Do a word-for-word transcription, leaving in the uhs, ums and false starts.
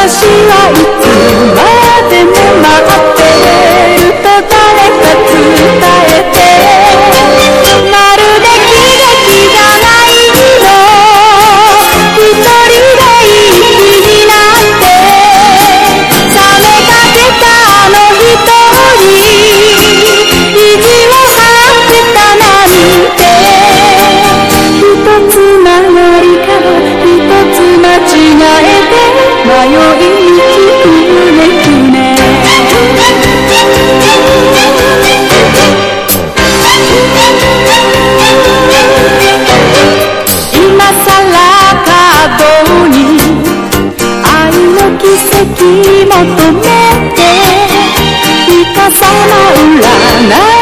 私はいつまでも待ってると誰か伝えて、まるで喜劇じゃないの、一人でいい気になって冷めかけたあの一人、意地を張ってたなんて、一つ曲がりから一つ間違えて迷い道くねくね、今さら角に愛の奇跡求めて、イカサマ占い